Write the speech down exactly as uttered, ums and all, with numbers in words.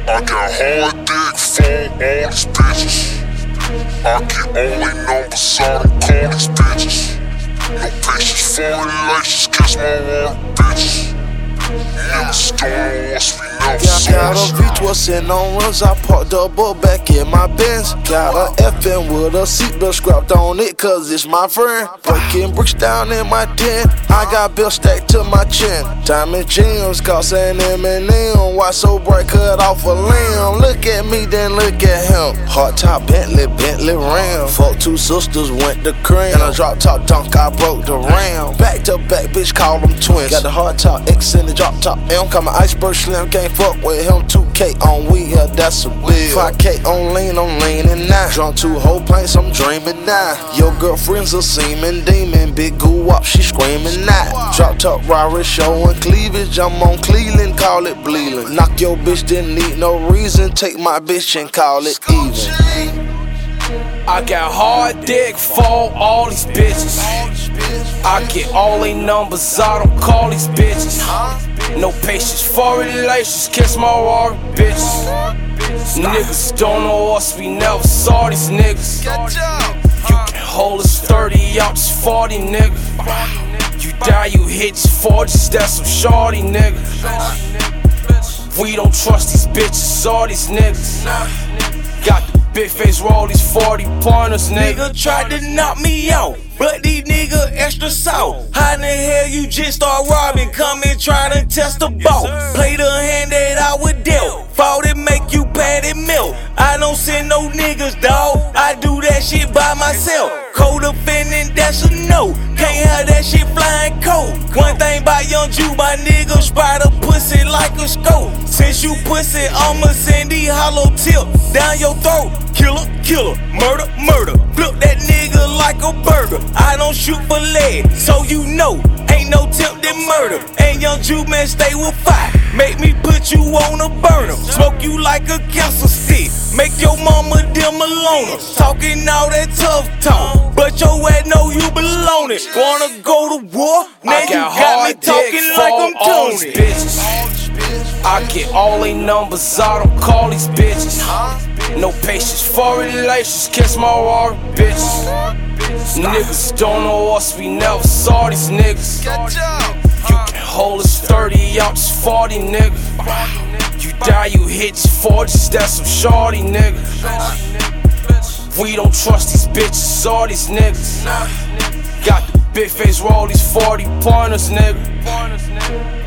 I got hard dick for all these bitches. I get only numbers, I don't call these bitches. No patience for relations, catch my water bitches. Niggas don't know us, we never saw Got a V twelve sitting on runs, I parked double back in my Benz. Got a F M with a seatbelt scrapped on it, cause it's my friend. Breaking bricks down in my den, I got bills stacked to my chin. Diamond jeans, cost an M and M. Why so bright, cut off a limb? Look at me, then look at him. Hard top Bentley, Bentley Ram. Fuck two sisters, went to cream. And a drop top dunk, I broke the ram. Back to back, bitch, call them twins. Got the hard top X in the drop top M. Call my iceberg slim, can't fuck with him. two K on weed, yeah, that's a bill. five K on lean, I'm leaning now. Drunk two whole pints, I'm dreaming now. Your girlfriend's a seeming demon. Big goo up, she screaming now. Drop top Rari showing cleavage. I'm on Cleveland, call it bleeding. Knock your bitch, didn't need no reason. Take my bitch and call it even. I got hard dick for all these bitches. I get all they numbers, I don't call these bitches. No patience for relations, kiss my water bitches. Niggas don't know us, we never saw these niggas. You can hold us thirty out, just forty niggas. You die, you hit just forties, that's some shorty niggas. We don't trust these bitches, all these niggas. Got the big face roll, these forty pointers, nigga. Nigga tried to knock me out, but these nigga extra salt. How in the hell you just start robbing? Come and try to test the ball. Play the hand that I would deal. Fought it, make you patty milk. I don't send no niggas, dawg. I do that shit by myself. Co-defendant, that's a no. Can't have that shit flying cold. One thing by Young Jew, my nigga spot a pussy like a scope. Since you pussy, I'ma send these hollow tip down your throat. Killer, killer, murder, murder. Flip that nigga like a burger. I don't shoot for lead, so you know, ain't no tempted murder. And Young Jew, man, stay with fire. Make me put you on a burner. Smoke you like a cancer stick. Make your mama dim alone. Talking all that tough talk, but your ass know you belong it. Wanna go to war? Now I you got, got me hard talking dick like for I'm all these Tony. bitches. I get all they numbers, I don't call these bitches. No patience for relations, kiss my water bitches. Niggas don't know us, we never saw these niggas. You can hold us thirty out, just forty niggas. You die, you hit just forties, that's some shorty niggas. We don't trust these bitches, all these niggas. Got the big face roll, these forty pointers, nigga.